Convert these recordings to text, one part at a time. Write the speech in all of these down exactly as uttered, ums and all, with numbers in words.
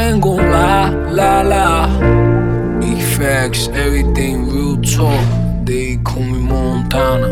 I ain't gon' lie, lie, lie. Big facts, everything real talk. They call me Montana.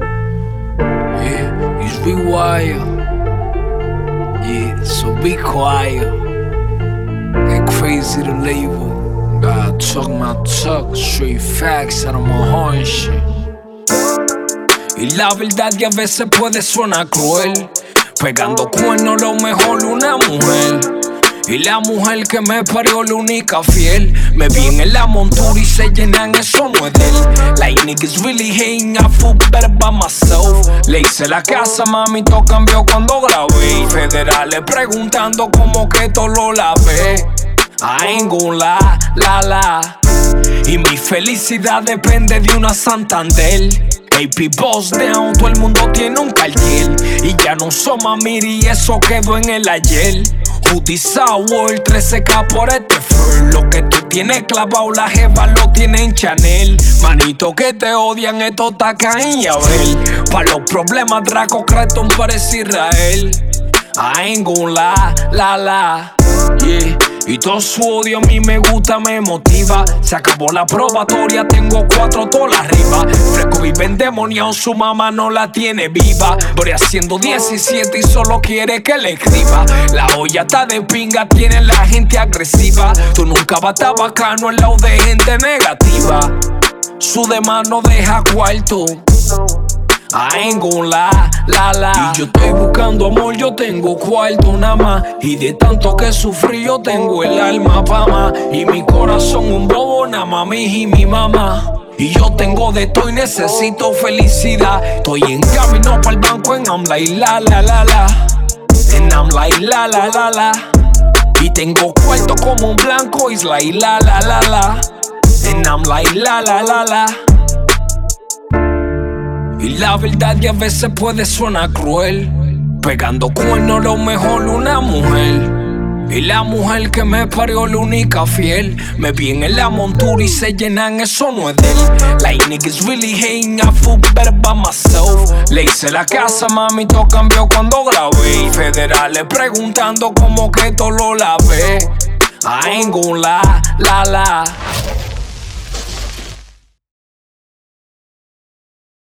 Yeah, it's Rewire. Yeah, so be quiet. Get crazy the label. Gotta talk my talk, straight facts out of my heart and shit. Y la verdad que a veces puede sonar cruel, pegando cuernos lo mejor una mujer. Y la mujer que me parió la única fiel. Me viene en la montura y se llenan, eso no es de él. Like niggas really hating, I feel better by myself. Le hice la casa, mami, todo cambió cuando grabé. Federales preguntando cómo que todo lo lavé. I ain't gon' lie, la la. Y mi felicidad depende de una Santander. A P Boss down, todo el mundo tiene un cartier. Y ya no somos miri, eso quedó en el ayer. Hoodie Sour, trece K por este fur. Lo que tú tienes clavado, la jeva lo tiene en Chanel. Manito que te odian, esto está Caín y Abel. Pa' los problemas, Draco Creighton parece Israel. I ain't gon' lie, la la, yeah. Y todo su odio a mí me gusta, me motiva. Se acabó la probatoria, tengo cuatro tolas arriba. Fresco vive endemoniado, su mamá no la tiene viva. Voy haciendo diecisiete y solo quiere que le escriba. La olla está de pinga, tiene la gente agresiva. Tú nunca vas a estar bacano al lado de gente negativa. Su demás no deja cuarto. I ain't gon' lie, la la. Y yo estoy buscando amor, yo tengo cuarto nada más. Y de tanto que sufrí yo tengo el alma pa' más. Y mi corazón un bobo nada más, mi y mi mamá. Y yo tengo de todo y necesito felicidad. Estoy en camino pa'l banco en I'm like la la la la. En I'm like la la la la. Y tengo cuarto como un blanco, it's like la la la la. En I'm like la la la la. Y la verdad que a veces puede sonar cruel, pegando cuernos lo mejor una mujer. Y la mujer que me parió la única fiel. Me viene en la montura y se llenan, eso no es de él. Like niggas really hating, I feel better by myself. Le hice la casa, mami, todo cambió cuando grabé. Federales preguntando cómo que todo lo lavé. I ain't gon' lie, la la.